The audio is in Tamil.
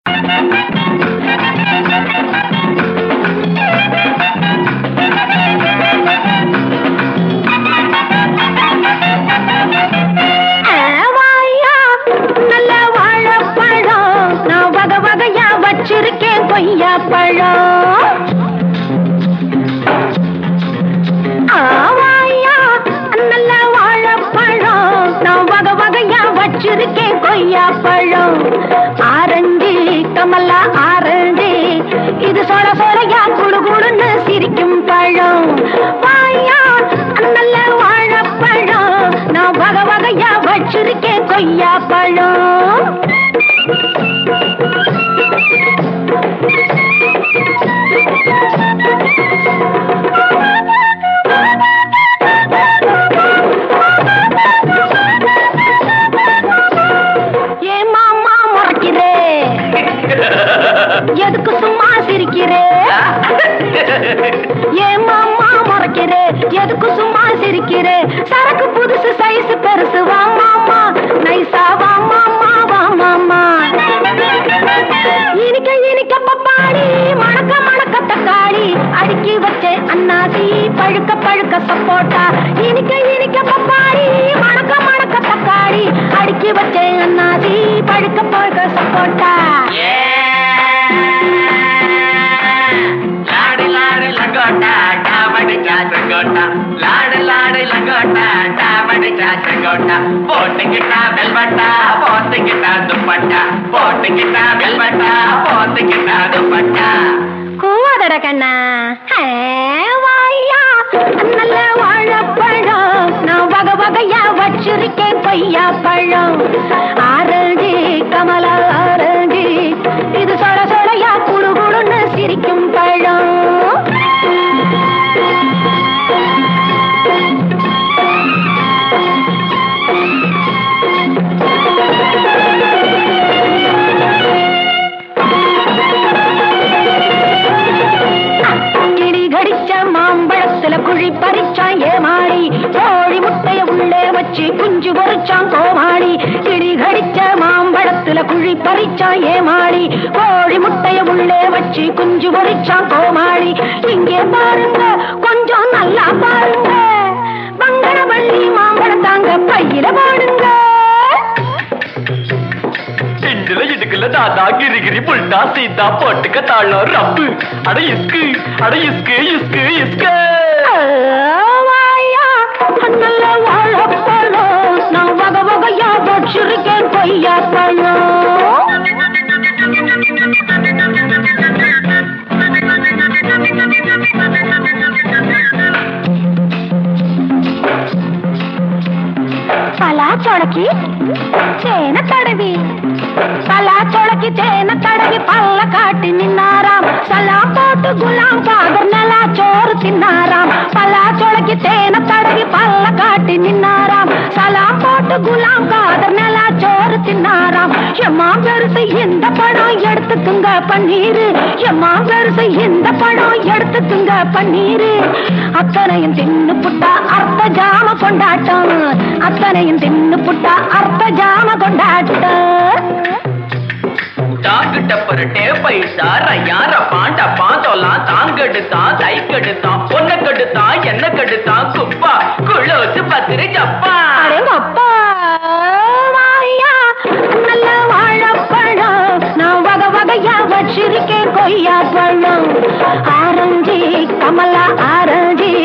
வச்சிருக்கேன் கொய்யா பழம். ஆவாயா நல்ல வாழைப்பழம், நான் வகை வகையா வச்சிருக்கேன் கொய்யா பழம். ஆரஞ்சு கமலா ஆரஞ்சு, இது சொல சொலையா குடு குடுன்னு சிரிக்கும் பழம். வாயா நல்ல வாழைப்பழம், நான் வகை வகையா வச்சிருக்கேன் கொய்யா பழம். எதுக்கு சும்மா சிரிக்கிறே? ஏன் மாமா முறைக்கிறே? எதுக்கு சும்மா சிரிக்கிறே? சரக்கு புதுசு சைஸ் பெருசு, வா மாமா நைசா, வா மாமா வா மாமா. இனிக்க இனிக்க பப்பாளி, மணக்க மணக்க தக்காளி, அடுக்கி வச்சே அன்னாசி, பழுக்க பழுக்க சப்போட்டா. இனிக்க இனிக்க பப்பாளி, மணக்க மணக்க தக்காளி, அடுக்கி வச்சே அன்னாசி, பழுக்க பழுக்க சப்போட்டா. லாடு லாடு லங்கோட்டா டாமடி சாச்சங்கோட்டா, போட்டுக்கிட்டா வெல்வட்டா போட்டுக்கிட்டா துப்பட்டா, போட்டுக்கிட்டா வெல்வட்டா போட்டுக்கிட்டா துப்பட்டா. கூவாதட கண்ணா வாயா நல்ல வாழைப்பழம், நான் வகை வகையா வச்சிருக்கேன் கொய்யா பழம். ஆரஞ்சு கமலா ஆரஞ்சு, இது சொல சொலையா குடு குடுன்னு சிரிக்கும் பழம். மாம்பழத்துல குழி பறிச்சான் ஏமாடி, கோழி முட்டைய உள்ளே வச்சு குஞ்சு பொறிச்சான் கோமாளி. கிளி கடிச்ச மாம்பழத்துல குழி பறிச்சான் ஏமாடி, கோழி முட்டைய உள்ளே வச்சு குஞ்சு பொறிச்சான் கோமாளி. இங்கே பாருங்க கொஞ்சம் நல்லா பாருங்க, பங்கனவள்ளி மாம்பழம் தாங்க பையில போடுங்க. இண்டுல இடுக்குல தாதா கிரிகிரி புல்டா சீதா போட்டுக்க தாளம் ரப்பு, அட இஸ்கு அட இஸ்கு இஸ்கு இஸ்கு. வாயா நல்ல வாழைப்பழம், நான் வகை வகையா வச்சிருக்கேன் கொய்யா பழம். பலா சொடக்கி சேன தடவி, பலா சொடக்கி சேன தடவி பல்ல காட்டி நின்னாராம். சலாம் போட்டு குலாம் காதர் நலா சோறு தின்னாராம். பலா சொடக்கி சேன தடவி பல்ல காட்டி நின்னாராம். சலாம் போட்டு குலாம் காதர் நலா சோறு தின்னாராம். எம்மா பெருசு இந்த படம் எடுத்துக்குங்க பன்னீரு, எம்மா பெருசு இந்த படம் எடுத்துக்குங்க பன்னீரு. அத்தனையும் தின்னு புட்டா அர்த்த ஜாம கொண்டாட்டம், அத்தனையும் தின்னு புட்டா அர்த்த ஜாம கொண்டாட்டம். டாக்கு டப்பரட்டே பைசா ரையா ரப்பான் டப்பான் தொல்லாம் தாங்கெடுத்தான் தைக்கெடுத்தான் பொண்ணை கெடுத்தான் என்ன கெடுத்தான் குப்பா குளோசு பத்திரி ஜப்பா. அப்பா வாயா நல்ல வாழைப்பழம், நான் வகை வகையா வச்சிருக்கேன் கொய்யா பழம். Orange Kamala orange,